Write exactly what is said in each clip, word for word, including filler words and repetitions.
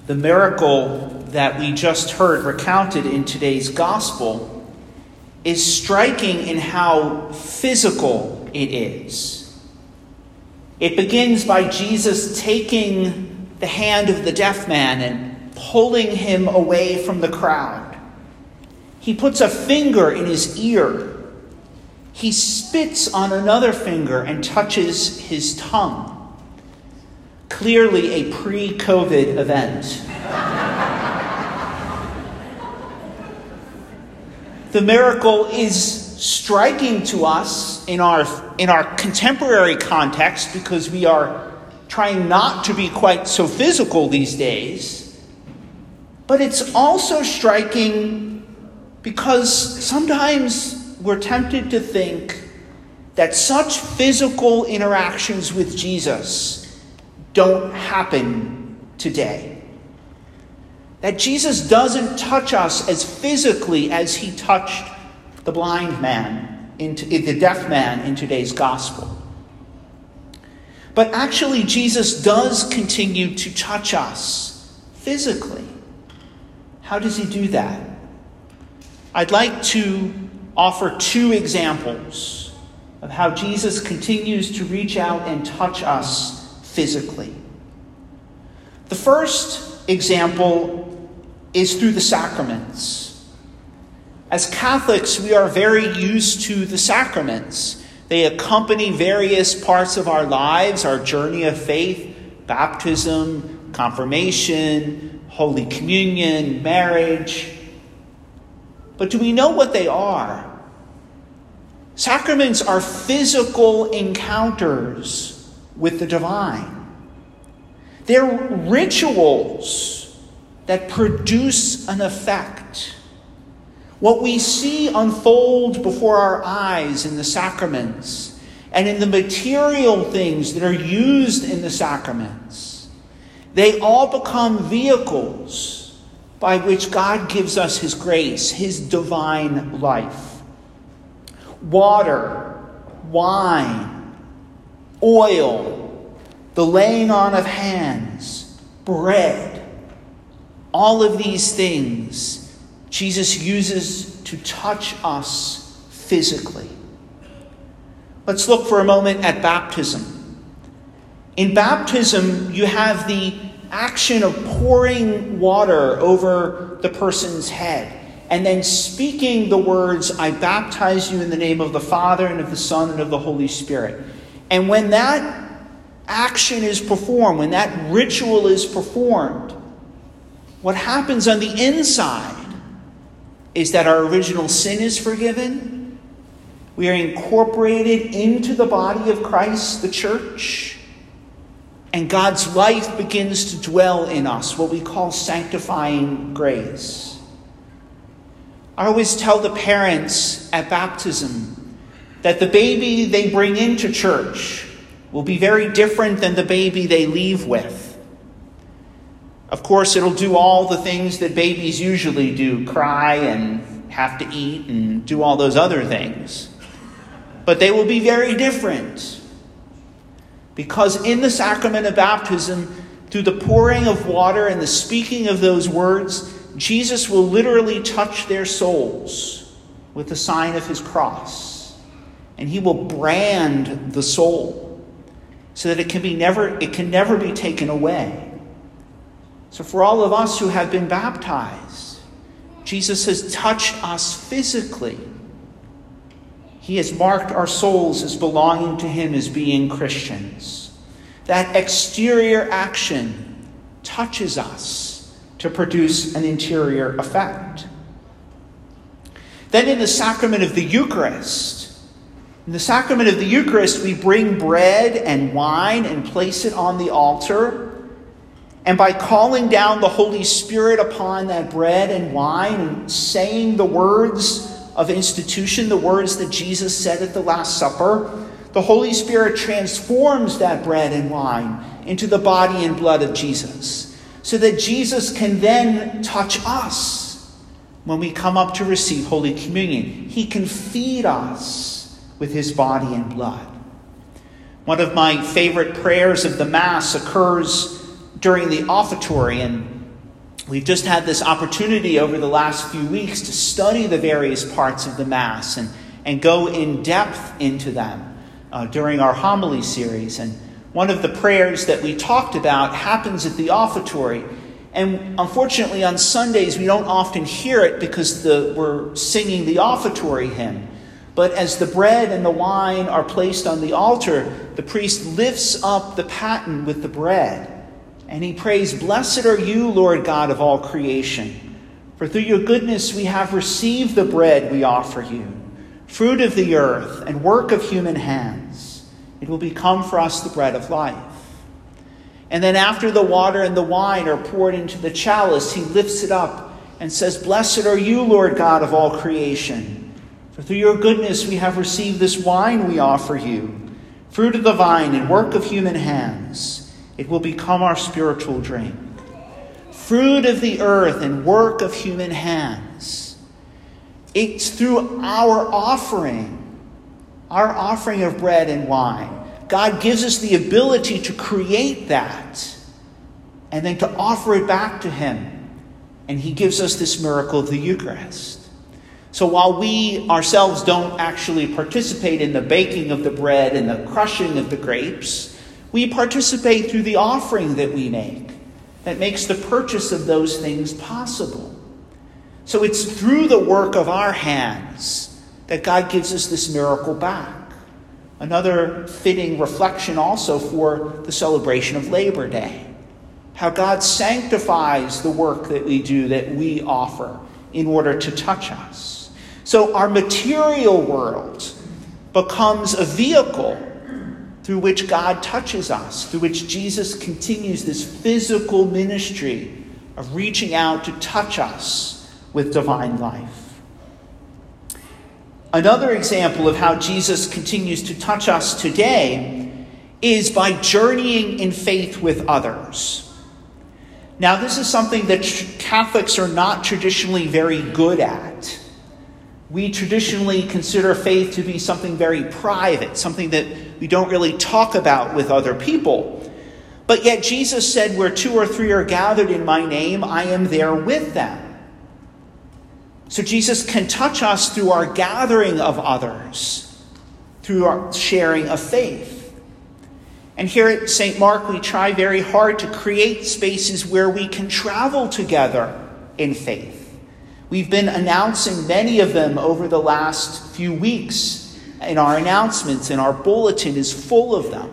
The miracle that we just heard recounted in today's gospel is striking in how physical it is. It begins by Jesus taking the hand of the deaf man and pulling him away from the crowd. He puts a finger in his ear. He spits on another finger and touches his tongue. Clearly a pre-COVID event. The miracle is striking to us in our, in our contemporary context because we are trying not to be quite so physical these days. But it's also striking because sometimes we're tempted to think that such physical interactions with Jesus don't happen today. That Jesus doesn't touch us as physically as he touched the blind man, in the deaf man in today's gospel. But actually, Jesus does continue to touch us physically. How does he do that? I'd like to offer two examples of how Jesus continues to reach out and touch us physically. The first example is through the sacraments. As Catholics, we are very used to the sacraments. They accompany various parts of our lives, our journey of faith, baptism, confirmation, Holy Communion, marriage. But do we know what they are? Sacraments are physical encounters with the divine. They're rituals that produce an effect. What we see unfold before our eyes in the sacraments and in the material things that are used in the sacraments, they all become vehicles by which God gives us his grace, his divine life. Water, wine, oil, the laying on of hands, bread, all of these things Jesus uses to touch us physically. Let's look for a moment at baptism. In baptism, you have the action of pouring water over the person's head and then speaking the words, "I baptize you in the name of the Father and of the Son and of the Holy Spirit." And when that action is performed, when that ritual is performed, what happens on the inside is that our original sin is forgiven. We are incorporated into the body of Christ, the church, and God's life begins to dwell in us, what we call sanctifying grace. I always tell the parents at baptism that the baby they bring into church will be very different than the baby they leave with. Of course, it'll do all the things that babies usually do, cry and have to eat and do all those other things. But they will be very different. Because in the sacrament of baptism, through the pouring of water and the speaking of those words, Jesus will literally touch their souls with the sign of his cross. And he will brand the soul so that it can be never, it can never be taken away. So for all of us who have been baptized, Jesus has touched us physically. He has marked our souls as belonging to him, as being Christians. That exterior action touches us to produce an interior effect. Then in the sacrament of the Eucharist, in the sacrament of the Eucharist, we bring bread and wine and place it on the altar. And by calling down the Holy Spirit upon that bread and wine and saying the words of institution, the words that Jesus said at the Last Supper, the Holy Spirit transforms that bread and wine into the body and blood of Jesus, so that Jesus can then touch us when we come up to receive Holy Communion. He can feed us with his body and blood. One of my favorite prayers of the Mass occurs during the offertory, and We've just had this opportunity over the last few weeks to study the various parts of the Mass and, and go in depth into them uh, during our homily series. And one of the prayers that we talked about happens at the offertory. And unfortunately, on Sundays, we don't often hear it because the, we're singing the offertory hymn. But as the bread and the wine are placed on the altar, the priest lifts up the paten with the bread. And he prays, "Blessed are you, Lord God of all creation. For through your goodness we have received the bread we offer you, fruit of the earth and work of human hands. It will become for us the bread of life." And then after the water and the wine are poured into the chalice, he lifts it up and says, "Blessed are you, Lord God of all creation. For through your goodness we have received this wine we offer you, fruit of the vine and work of human hands. It will become our spiritual drink. Fruit of the earth and work of human hands." It's through our offering, our offering of bread and wine. God gives us the ability to create that and then to offer it back to him. And he gives us this miracle of the Eucharist. So while we ourselves don't actually participate in the baking of the bread and the crushing of the grapes, we participate through the offering that we make that makes the purchase of those things possible. So it's through the work of our hands that God gives us this miracle back. Another fitting reflection also for the celebration of Labor Day. How God sanctifies the work that we do, that we offer, in order to touch us. So our material world becomes a vehicle through which God touches us, through which Jesus continues this physical ministry of reaching out to touch us with divine life. Another example of how Jesus continues to touch us today is by journeying in faith with others. Now, this is something that Catholics are not traditionally very good at. We traditionally consider faith to be something very private, something that we don't really talk about with other people. But yet Jesus said, "Where two or three are gathered in my name, I am there with them." So Jesus can touch us through our gathering of others, through our sharing of faith. And here at Saint Mark, we try very hard to create spaces where we can travel together in faith. We've been announcing many of them over the last few weeks. In our announcements, and our bulletin is full of them.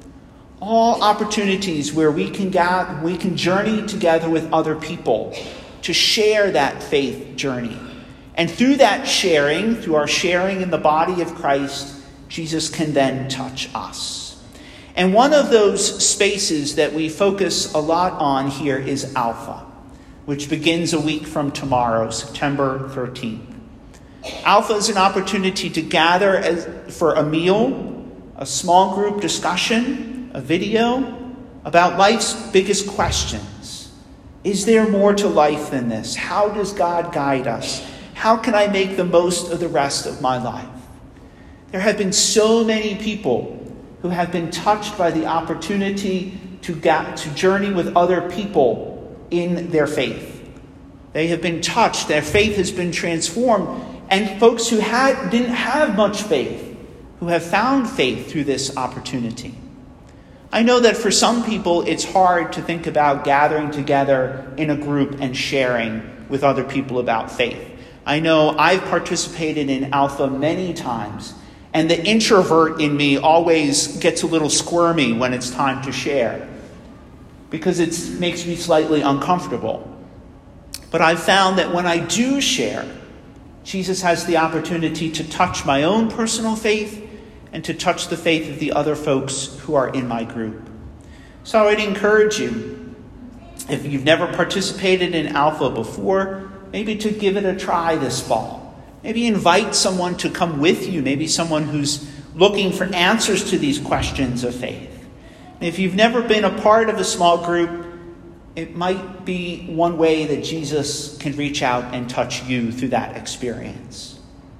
All opportunities where we can gather, we can journey together with other people to share that faith journey. And through that sharing, through our sharing in the body of Christ, Jesus can then touch us. And one of those spaces that we focus a lot on here is Alpha, which begins a week from tomorrow, September thirteenth. Alpha is an opportunity to gather as, for a meal, a small group discussion, a video about life's biggest questions. Is there more to life than this? How does God guide us? How can I make the most of the rest of my life? There have been so many people who have been touched by the opportunity to, get, to journey with other people in their faith. They have been touched. Their faith has been transformed. And folks who had, didn't have much faith, who have found faith through this opportunity. I know that for some people, it's hard to think about gathering together in a group and sharing with other people about faith. I know I've participated in Alpha many times, and the introvert in me always gets a little squirmy when it's time to share, because it makes me slightly uncomfortable. But I've found that when I do share, Jesus has the opportunity to touch my own personal faith and to touch the faith of the other folks who are in my group. So I'd encourage you, if you've never participated in Alpha before, maybe to give it a try this fall. Maybe invite someone to come with you, maybe someone who's looking for answers to these questions of faith. And if you've never been a part of a small group, it might be one way that Jesus can reach out and touch you through that experience.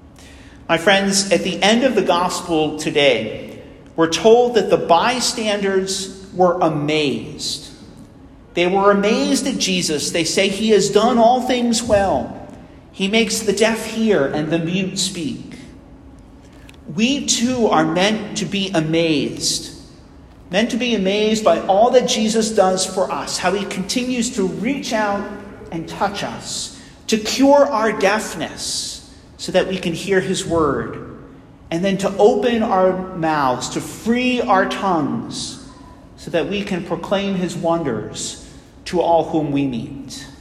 My friends, at the end of the gospel today, we're told that the bystanders were amazed. They were amazed at Jesus. They say he has done all things well. He makes the deaf hear and the mute speak. We too are meant to be amazed. Meant to be amazed by all that Jesus does for us, how he continues to reach out and touch us, to cure our deafness so that we can hear his word, and then to open our mouths, to free our tongues so that we can proclaim his wonders to all whom we meet.